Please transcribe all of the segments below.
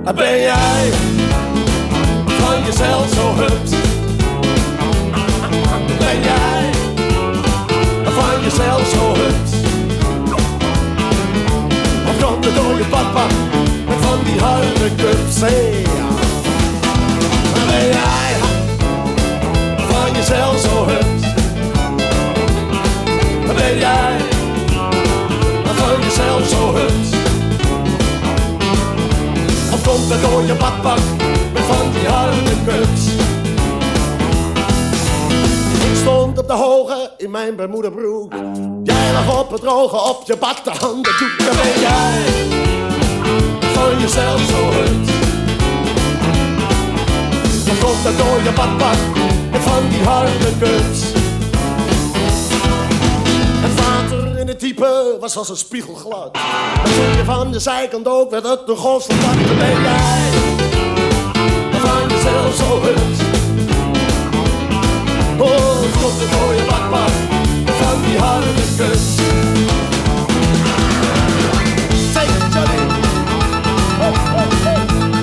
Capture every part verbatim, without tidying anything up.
Ben jij van jezelf zo hups? Ben jij van jezelf zo hups? Of komt het door je papa met van die harde cups? Hey, ja. Ben jij van jezelf zo hups? Ben jij van jezelf zo hups? Of komt het door je badpak met van die harde cups? Ik stond op de hoge in mijn bermudabroek. Jij lag op het droge op je bad, de handen doek. Dan ben jij van jezelf zo hups? Of komt het door je badpak met van die harde cups? Het water in het diepe was als een spiegelglad. En toen je van de zijkant ook werd het een golfslag. Dan ben jij van jezelf zo hups? Oh, het komt het door je badpak van die harde kus. Take it, Johnny. Oh, oh, oh.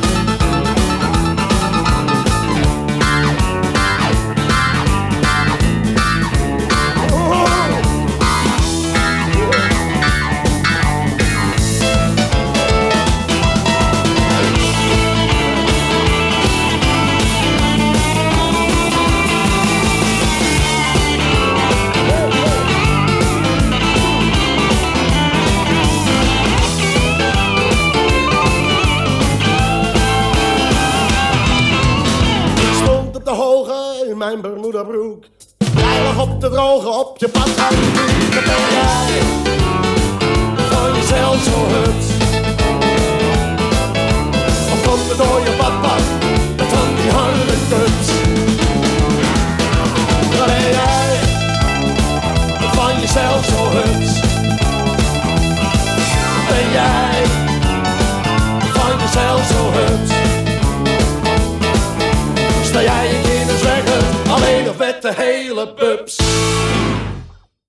Mijn bermudabroek. Jij lag op de droge op je badhand. Dan ben jij van jezelf zo hups? Of komt het door je badpak met van die harde cups? Dan ben jij van jezelf zo hups? Ben jij van jezelf zo hups? Sta jij je kinderen zeggen, alleen nog met de hele pups?